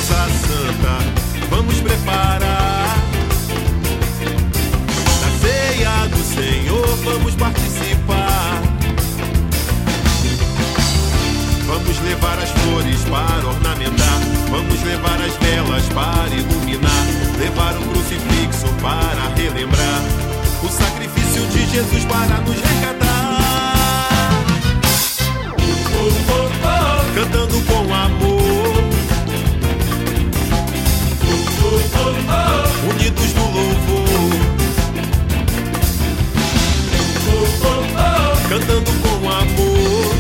mesa santa, vamos preparar. Da ceia do Senhor, vamos participar. Vamos levar as flores para ornamentar. Vamos levar as velas para iluminar. Levar o crucifixo para relembrar o sacrifício de Jesus para nos resgatar. Cantando com amor, unidos no louvor. Cantando com amor,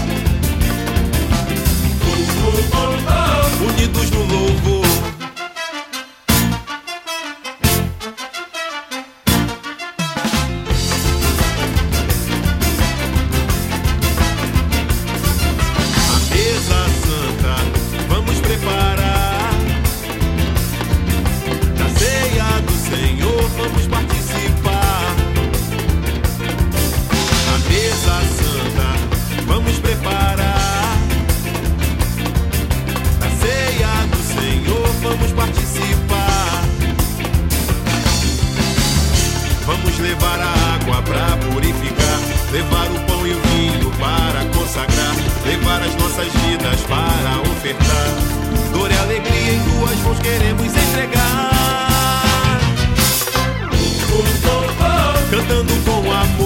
unidos no louvor. A mesa santa, vamos preparar. Da ceia do Senhor, vamos participar. A mesa santa, vamos preparar. Da ceia do Senhor, vamos participar. Vamos levar a água para purificar. Levar o pão e o vinho para consagrar. Levar as nossas vidas para ofertar. Dor e alegria em tuas mãos queremos entregar. Cantando com amor,